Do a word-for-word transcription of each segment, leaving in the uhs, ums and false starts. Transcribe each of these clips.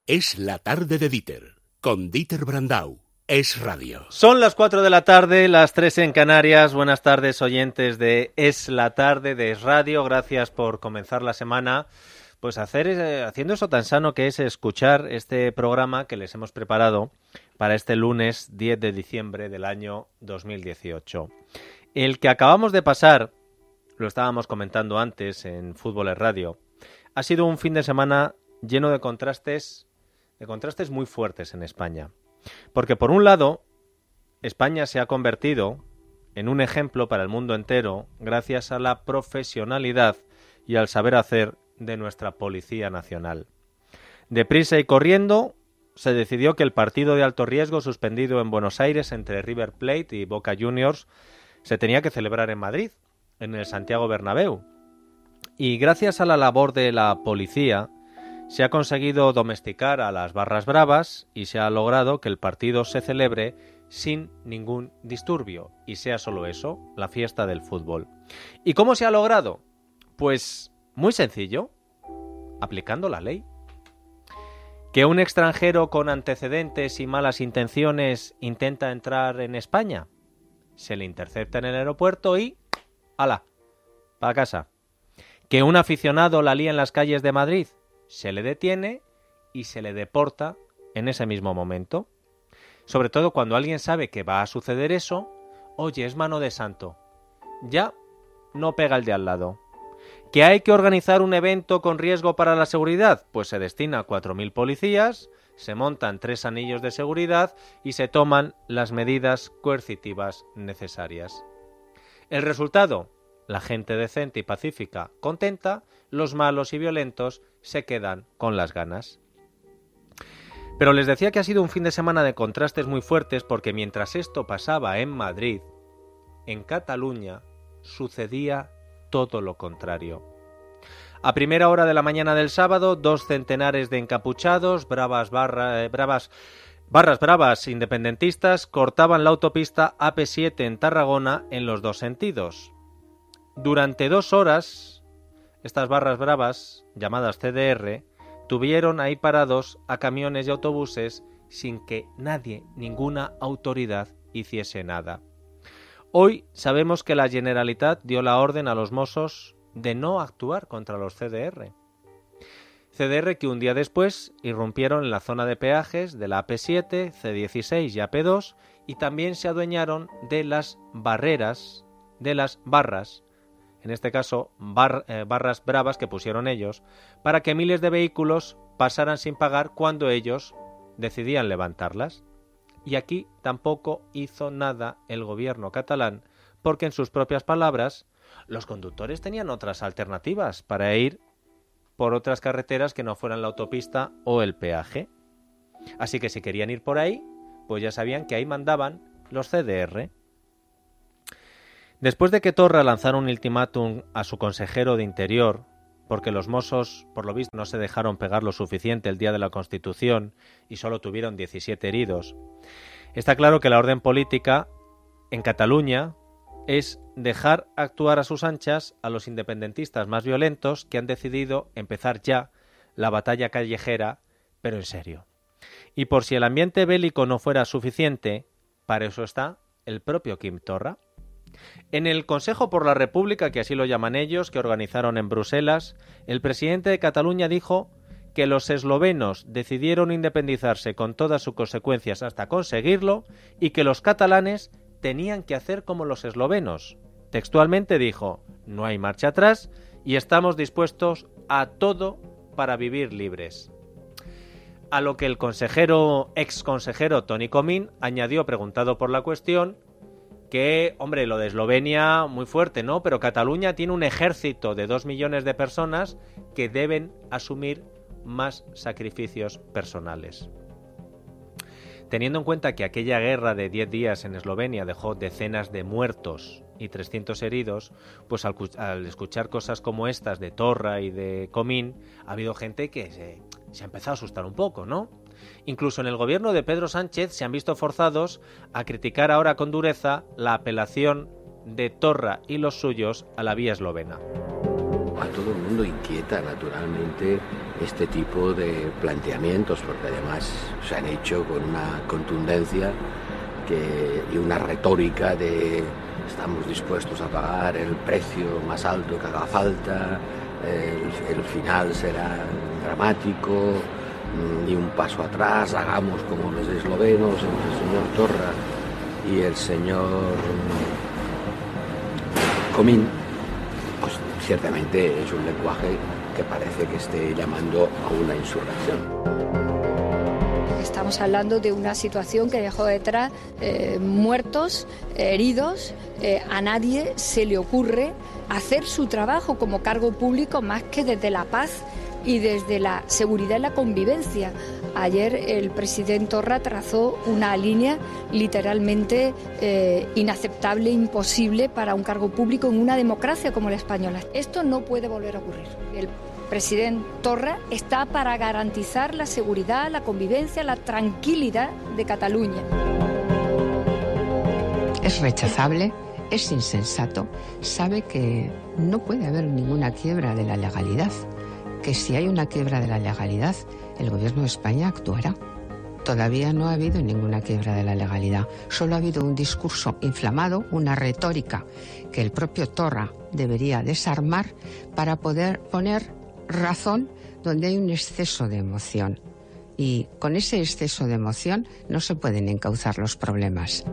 Es la tarde de Dieter, con Dieter Brandau. Es Radio. Son las cuatro de la tarde, las tres en Canarias. Buenas tardes, oyentes de Es la tarde de Es Radio. Gracias por comenzar la semana pues hacer eh, haciendo eso tan sano que es escuchar este programa que les hemos preparado para este lunes diez de diciembre del año dos mil dieciocho. El que acabamos de pasar, lo estábamos comentando antes en Fútbol Es Radio, ha sido un fin de semana lleno de contrastes, de contrastes muy fuertes en España. Porque por un lado, España se ha convertido en un ejemplo para el mundo entero gracias a la profesionalidad y al saber hacer de nuestra Policía Nacional. Deprisa y corriendo, se decidió que el partido de alto riesgo suspendido en Buenos Aires entre River Plate y Boca Juniors se tenía que celebrar en Madrid, en el Santiago Bernabéu. Y gracias a la labor de la policía, se ha conseguido domesticar a las barras bravas y se ha logrado que el partido se celebre sin ningún disturbio y sea solo eso, la fiesta del fútbol. ¿Y cómo se ha logrado? Pues muy sencillo, aplicando la ley. ¿Que un extranjero con antecedentes y malas intenciones intenta entrar en España? Se le intercepta en el aeropuerto y ¡hala! Para casa. ¿Que un aficionado la lía en las calles de Madrid? Se le detiene y se le deporta en ese mismo momento. Sobre todo cuando alguien sabe que va a suceder eso, oye, es mano de santo. Ya no pega el de al lado. ¿Que hay que organizar un evento con riesgo para la seguridad? Pues se destina a cuatro mil policías, se montan tres anillos de seguridad y se toman las medidas coercitivas necesarias. ¿El resultado? La gente decente y pacífica contenta, los malos y violentos se quedan con las ganas. Pero les decía que ha sido un fin de semana de contrastes muy fuertes porque mientras esto pasaba en Madrid, en Cataluña sucedía todo lo contrario. A primera hora de la mañana del sábado, dos centenares de encapuchados, bravas, barra, eh, bravas, barras bravas independentistas cortaban la autopista A P siete en Tarragona en los dos sentidos. Durante dos horas, estas barras bravas, llamadas C D R, tuvieron ahí parados a camiones y autobuses sin que nadie, ninguna autoridad, hiciese nada. Hoy sabemos que la Generalitat dio la orden a los Mossos de no actuar contra los C D R. C D R que un día después irrumpieron en la zona de peajes de la A P siete, C dieciséis y A P dos y también se adueñaron de las barreras, de las barras, en este caso bar, eh, barras bravas que pusieron ellos, para que miles de vehículos pasaran sin pagar cuando ellos decidían levantarlas. Y aquí tampoco hizo nada el gobierno catalán, porque en sus propias palabras, los conductores tenían otras alternativas para ir por otras carreteras que no fueran la autopista o el peaje. Así que si querían ir por ahí, pues ya sabían que ahí mandaban los C D R. Después de que Torra lanzara un ultimátum a su consejero de Interior, porque los Mossos, por lo visto, no se dejaron pegar lo suficiente el día de la Constitución y solo tuvieron diecisiete heridos, está claro que la orden política en Cataluña es dejar actuar a sus anchas a los independentistas más violentos que han decidido empezar ya la batalla callejera, pero en serio. Y por si el ambiente bélico no fuera suficiente, para eso está el propio Quim Torra. En el Consejo por la República, que así lo llaman ellos, que organizaron en Bruselas, el presidente de Cataluña dijo que los eslovenos decidieron independizarse con todas sus consecuencias hasta conseguirlo y que los catalanes tenían que hacer como los eslovenos. Textualmente dijo, no hay marcha atrás y estamos dispuestos a todo para vivir libres. A lo que el consejero, ex consejero Toni Comín añadió, preguntado por la cuestión, que, hombre, lo de Eslovenia muy fuerte, ¿no? Pero Cataluña tiene un ejército de dos millones de personas que deben asumir más sacrificios personales. Teniendo en cuenta que aquella guerra de diez días en Eslovenia dejó decenas de muertos y trescientos heridos, pues al, al escuchar cosas como estas de Torra y de Comín, ha habido gente que se, se ha empezado a asustar un poco, ¿no? Incluso en el gobierno de Pedro Sánchez se han visto forzados a criticar ahora con dureza la apelación de Torra y los suyos a la vía eslovena. A todo el mundo inquieta, naturalmente, este tipo de planteamientos, porque además se han hecho con una contundencia que, y una retórica de estamos dispuestos a pagar el precio más alto que haga falta, el, el final será dramático, ni un paso atrás, hagamos como los eslovenos, entre el señor Torra y el señor Comín. Pues ciertamente es un lenguaje que parece que esté llamando a una insurrección. Estamos hablando de una situación que dejó detrás eh, muertos, heridos. Eh, a nadie se le ocurre hacer su trabajo como cargo público más que desde la paz y desde la seguridad y la convivencia. Ayer el presidente Torra trazó una línea literalmente eh, inaceptable, imposible para un cargo público en una democracia como la española. Esto no puede volver a ocurrir. El presidente Torra está para garantizar la seguridad, la convivencia, la tranquilidad de Cataluña. Es rechazable, es insensato, sabe que no puede haber ninguna quiebra de la legalidad, que si hay una quiebra de la legalidad, el Gobierno de España actuará. Todavía no ha habido ninguna quiebra de la legalidad, solo ha habido un discurso inflamado, una retórica que el propio Torra debería desarmar para poder poner razón donde hay un exceso de emoción. Y con ese exceso de emoción no se pueden encauzar los problemas.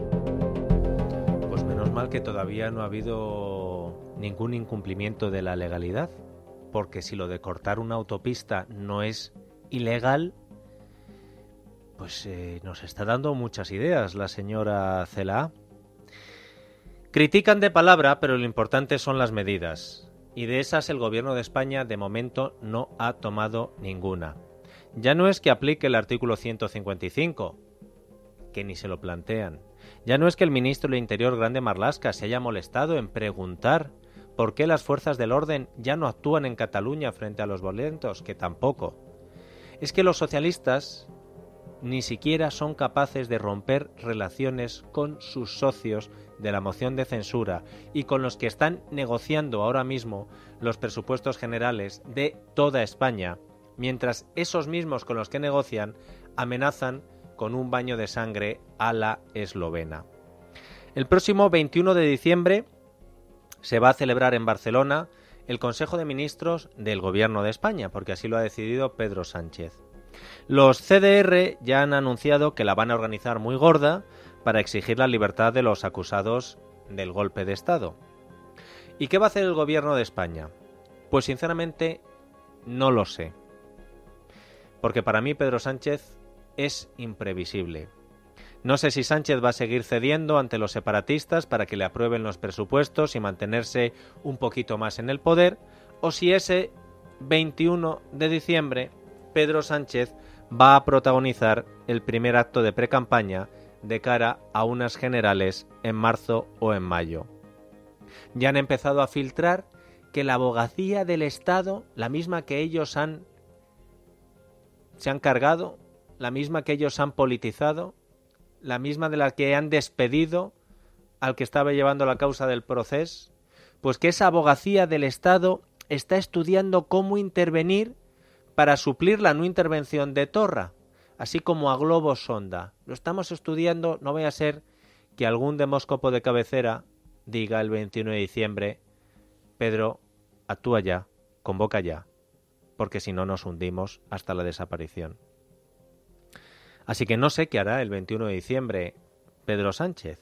Pues menos mal que todavía no ha habido ningún incumplimiento de la legalidad, porque si lo de cortar una autopista no es ilegal, pues eh, nos está dando muchas ideas la señora Celaá. Critican de palabra, pero lo importante son las medidas. Y de esas el Gobierno de España de momento no ha tomado ninguna. Ya no es que aplique el artículo ciento cincuenta y cinco, que ni se lo plantean. Ya no es que el ministro del Interior, Grande Marlaska, se haya molestado en preguntar por qué las fuerzas del orden ya no actúan en Cataluña frente a los violentos, que tampoco. Es que los socialistas ni siquiera son capaces de romper relaciones con sus socios de la moción de censura y con los que están negociando ahora mismo los presupuestos generales de toda España, mientras esos mismos con los que negocian amenazan con un baño de sangre a la eslovena. El próximo veintiuno de diciembre se va a celebrar en Barcelona el Consejo de Ministros del Gobierno de España, porque así lo ha decidido Pedro Sánchez. Los C D R ya han anunciado que la van a organizar muy gorda para exigir la libertad de los acusados del golpe de Estado. ¿Y qué va a hacer el Gobierno de España? Pues sinceramente no lo sé. Porque para mí Pedro Sánchez es imprevisible. No sé si Sánchez va a seguir cediendo ante los separatistas para que le aprueben los presupuestos y mantenerse un poquito más en el poder, o si ese veintiuno de diciembre Pedro Sánchez va a protagonizar el primer acto de precampaña de cara a unas generales en marzo o en mayo. Ya han empezado a filtrar que la abogacía del Estado, la misma que ellos han se han cargado, la misma que ellos han politizado, la misma de la que han despedido al que estaba llevando la causa del proceso, pues que esa abogacía del Estado está estudiando cómo intervenir para suplir la no intervención de Torra, así como a globo sonda. Lo estamos estudiando, no vaya a ser que algún demóscopo de cabecera diga el veintiuno de diciembre, Pedro, actúa ya, convoca ya, porque si no nos hundimos hasta la desaparición. Así que no sé qué hará el veintiuno de diciembre Pedro Sánchez,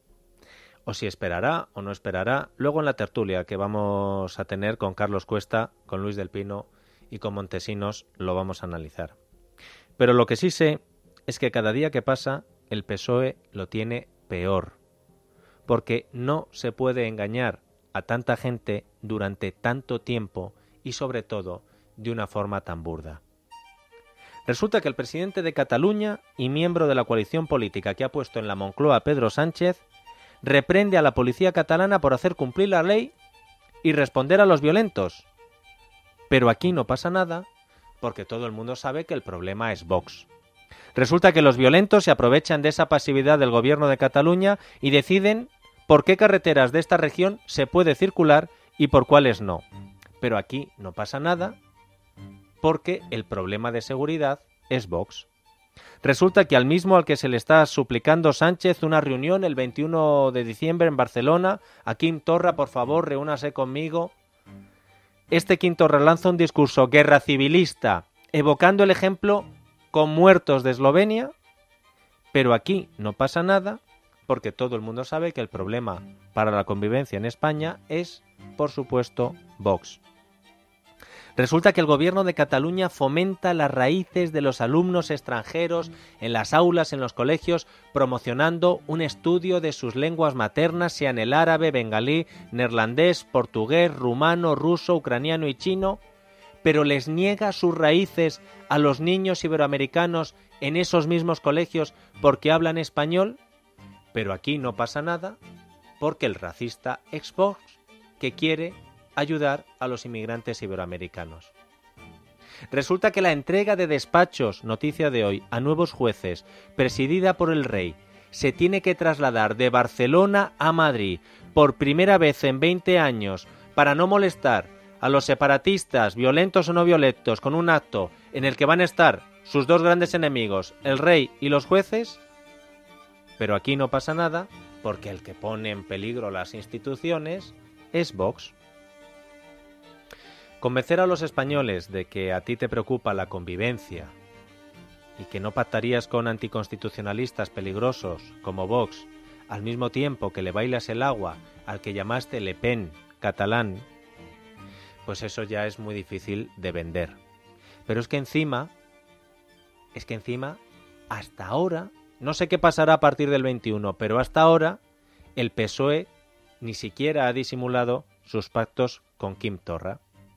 o si esperará o no esperará, luego en la tertulia que vamos a tener con Carlos Cuesta, con Luis del Pino y con Montesinos lo vamos a analizar. Pero lo que sí sé es que cada día que pasa el P S O E lo tiene peor, porque no se puede engañar a tanta gente durante tanto tiempo y sobre todo de una forma tan burda. Resulta que el presidente de Cataluña y miembro de la coalición política que ha puesto en la Moncloa Pedro Sánchez reprende a la policía catalana por hacer cumplir la ley y responder a los violentos. Pero aquí no pasa nada porque todo el mundo sabe que el problema es Vox. Resulta que los violentos se aprovechan de esa pasividad del gobierno de Cataluña y deciden por qué carreteras de esta región se puede circular y por cuáles no. Pero aquí no pasa nada porque el problema de seguridad es Vox. Resulta que al mismo al que se le está suplicando Sánchez una reunión el veintiuno de diciembre en Barcelona, a Quim Torra, por favor, reúnase conmigo. Este Quim Torra lanza un discurso guerra civilista, evocando el ejemplo con muertos de Eslovenia, pero aquí no pasa nada porque todo el mundo sabe que el problema para la convivencia en España es, por supuesto, Vox. Resulta que el gobierno de Cataluña fomenta las raíces de los alumnos extranjeros en las aulas, en los colegios, promocionando un estudio de sus lenguas maternas, sean el árabe, bengalí, neerlandés, portugués, rumano, ruso, ucraniano y chino, pero les niega sus raíces a los niños iberoamericanos en esos mismos colegios porque hablan español. Pero aquí no pasa nada porque el racista ex Vox que quiere ayudar a los inmigrantes iberoamericanos. Resulta que la entrega de despachos, noticia de hoy, a nuevos jueces, presidida por el rey, se tiene que trasladar de Barcelona a Madrid por primera vez en veinte años para no molestar a los separatistas, violentos o no violentos, con un acto en el que van a estar sus dos grandes enemigos, el rey y los jueces. Pero aquí no pasa nada porque el que pone en peligro las instituciones es Vox. Convencer a los españoles de que a ti te preocupa la convivencia y que no pactarías con anticonstitucionalistas peligrosos como Vox al mismo tiempo que le bailas el agua al que llamaste Le Pen catalán, pues eso ya es muy difícil de vender. Pero es que encima, es que encima, hasta ahora, no sé qué pasará a partir del veintiuno, pero hasta ahora el P S O E ni siquiera ha disimulado sus pactos con Quim Torra.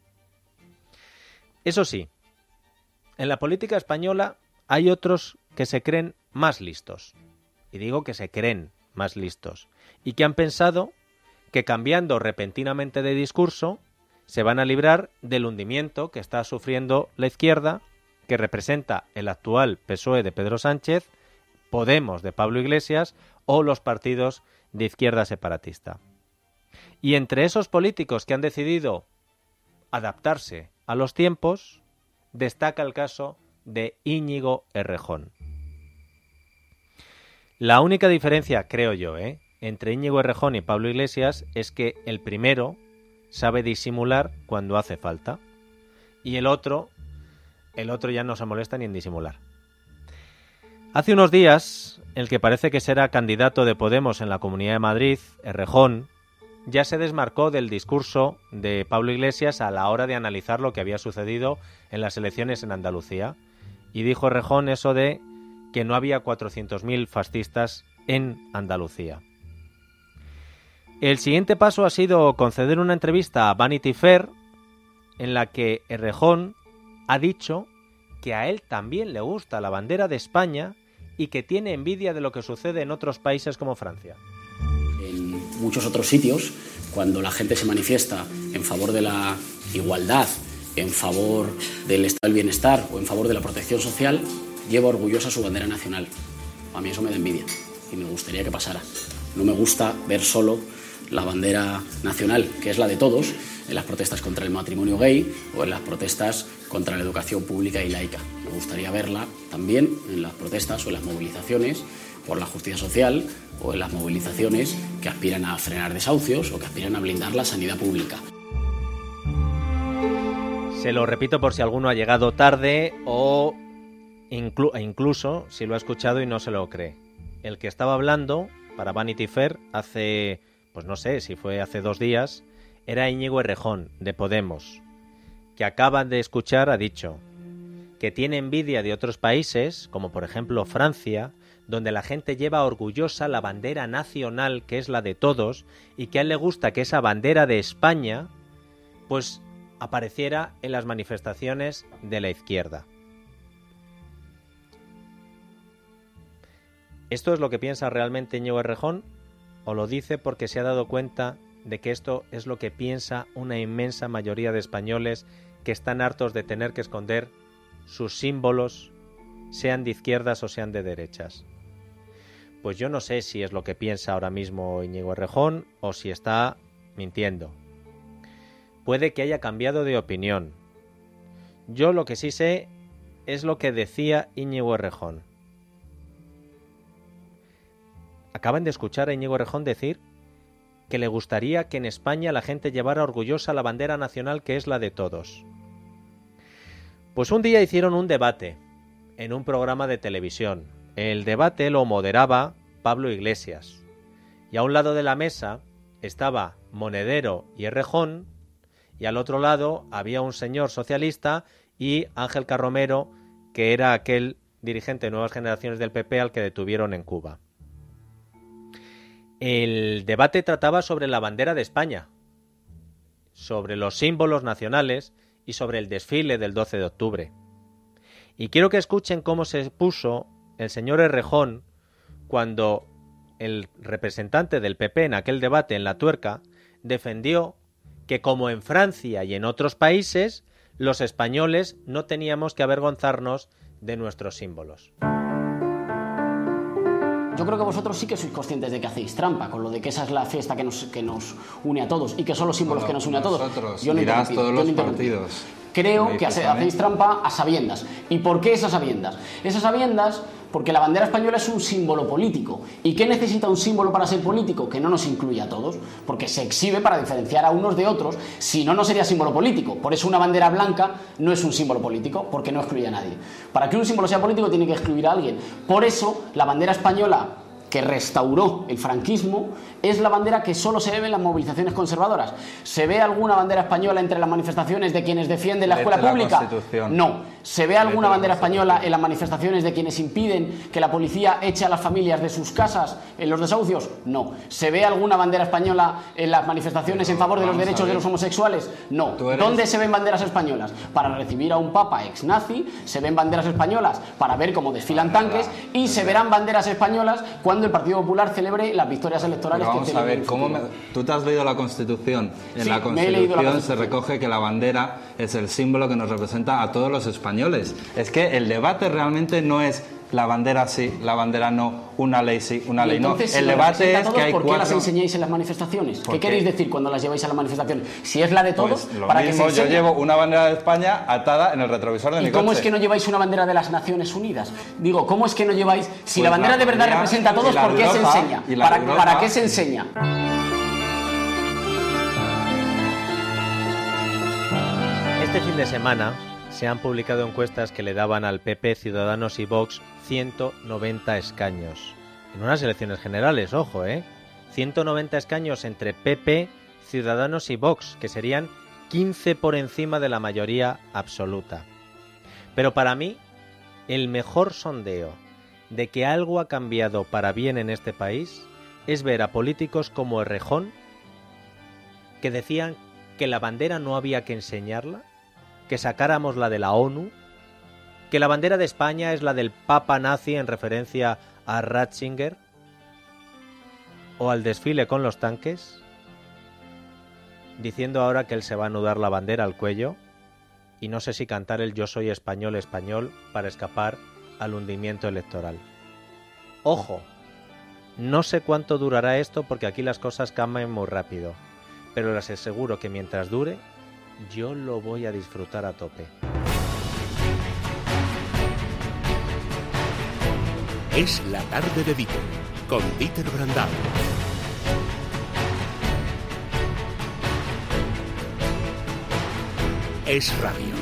Eso sí, en la política española hay otros que se creen más listos. Y digo que se creen más listos. Y que han pensado que cambiando repentinamente de discurso se van a librar del hundimiento que está sufriendo la izquierda, que representa el actual P S O E de Pedro Sánchez, Podemos de Pablo Iglesias o los partidos de izquierda separatista. Y entre esos políticos que han decidido adaptarse a los tiempos, destaca el caso de Íñigo Errejón. La única diferencia, creo yo, ¿eh? entre Íñigo Errejón y Pablo Iglesias es que el primero sabe disimular cuando hace falta y el otro, el otro ya no se molesta ni en disimular. Hace unos días, el que parece que será candidato de Podemos en la Comunidad de Madrid, Errejón, ya se desmarcó del discurso de Pablo Iglesias a la hora de analizar lo que había sucedido en las elecciones en Andalucía. Y dijo Errejón eso de que no había cuatrocientos mil fascistas en Andalucía. El siguiente paso ha sido conceder una entrevista a Vanity Fair en la que Errejón ha dicho que a él también le gusta la bandera de España y que tiene envidia de lo que sucede en otros países como Francia. En muchos otros sitios, cuando la gente se manifiesta en favor de la igualdad, en favor del estado del bienestar o en favor de la protección social, lleva orgullosa su bandera nacional. A mí eso me da envidia y me gustaría que pasara. No me gusta ver solo la bandera nacional, que es la de todos, en las protestas contra el matrimonio gay o en las protestas contra la educación pública y laica. Me gustaría verla también en las protestas o en las movilizaciones por la justicia social o en las movilizaciones que aspiran a frenar desahucios o que aspiran a blindar la sanidad pública. Se lo repito por si alguno ha llegado tarde o inclu- incluso si lo ha escuchado y no se lo cree. El que estaba hablando para Vanity Fair hace, pues no sé si fue hace dos días, era Íñigo Errejón, de Podemos, que acaban de escuchar, ha dicho que tiene envidia de otros países, como por ejemplo Francia, donde la gente lleva orgullosa la bandera nacional, que es la de todos, y que a él le gusta que esa bandera de España, pues apareciera en las manifestaciones de la izquierda. ¿Esto es lo que piensa realmente Íñigo Errejón? ¿O lo dice porque se ha dado cuenta de que esto es lo que piensa una inmensa mayoría de españoles que están hartos de tener que esconder sus símbolos, sean de izquierdas o sean de derechas? Pues yo no sé si es lo que piensa ahora mismo Íñigo Errejón o si está mintiendo. Puede que haya cambiado de opinión. Yo lo que sí sé es lo que decía Íñigo Errejón. Acaban de escuchar a Íñigo Errejón decir que le gustaría que en España la gente llevara orgullosa la bandera nacional, que es la de todos. Pues un día hicieron un debate en un programa de televisión. El debate lo moderaba Pablo Iglesias. Y a un lado de la mesa estaba Monedero y Errejón, y al otro lado había un señor socialista y Ángel Carromero, que era aquel dirigente de Nuevas Generaciones del P P al que detuvieron en Cuba. El debate trataba sobre la bandera de España, sobre los símbolos nacionales y sobre el desfile del doce de octubre. Y quiero que escuchen cómo se puso el señor Errejón cuando el representante del P P en aquel debate en La Tuerca defendió que, como en Francia y en otros países, los españoles no teníamos que avergonzarnos de nuestros símbolos. Yo creo que vosotros sí que sois conscientes de que hacéis trampa con lo de que esa es la fiesta que nos, que nos une a todos y que son los símbolos bueno, que nos une a todos. Nosotros, yo no mirás yo todos no los partidos. Creo que hace, hacéis trampa a sabiendas. ¿Y por qué esas sabiendas? Esas sabiendas porque la bandera española es un símbolo político. ¿Y qué necesita un símbolo para ser político? Que no nos incluya a todos, porque se exhibe para diferenciar a unos de otros, si no, no sería símbolo político. Por eso una bandera blanca no es un símbolo político, porque no excluye a nadie. Para que un símbolo sea político tiene que excluir a alguien. Por eso la bandera española, que restauró el franquismo, es la bandera que solo se ve en las movilizaciones conservadoras. ¿Se ve alguna bandera española entre las manifestaciones de quienes defienden la escuela pública? No. ¿Se ve alguna bandera española en las manifestaciones de quienes impiden que la policía eche a las familias de sus casas en los desahucios? No. ¿Se ve alguna bandera española en las manifestaciones en favor de los derechos de los homosexuales? No. ¿Dónde se ven banderas españolas? Para recibir a un papa ex-nazi, se ven banderas españolas para ver cómo desfilan tanques, y se verán banderas españolas cuando el Partido Popular celebre las victorias electorales. Pero vamos que a ver, ¿cómo me... tú te has leído la Constitución? En sí, la Constitución, la Constitución se recoge que la bandera es el símbolo que nos representa a todos los españoles. Es que el debate realmente no es la bandera sí, la bandera no, una ley sí, una ley no. El debate es que hay ¿por qué cuatro... las enseñáis en las manifestaciones? ¿Qué, ¿Qué queréis decir cuando las lleváis a las manifestaciones? Si es la de todos, pues lo para mismo, que se yo enseñe. llevo una bandera de España atada en el retrovisor de mi ¿Y cómo coche? es que no lleváis una bandera de las Naciones Unidas? Digo, ¿cómo es que no lleváis? Si pues la bandera la de verdad bandera, representa a todos, ¿por qué Europa, se enseña? ¿Para, Europa, ¿Para qué se enseña? Este fin de semana se han publicado encuestas que le daban al P P, Ciudadanos y Vox ciento noventa escaños. En unas elecciones generales, ojo, ¿eh? ciento noventa escaños entre P P, Ciudadanos y Vox, que serían quince por encima de la mayoría absoluta. Pero para mí, el mejor sondeo de que algo ha cambiado para bien en este país es ver a políticos como Errejón, que decían que la bandera no había que enseñarla, que sacáramos la de la ONU, que la bandera de España es la del Papa nazi en referencia a Ratzinger, o al desfile con los tanques, diciendo ahora que él se va a anudar la bandera al cuello y no sé si cantar el Yo soy español, español para escapar al hundimiento electoral. Ojo, no sé cuánto durará esto porque aquí las cosas cambian muy rápido, pero les aseguro que mientras dure, yo lo voy a disfrutar a tope. Es la tarde de Dieter, con Dieter Brandau. Es Radio.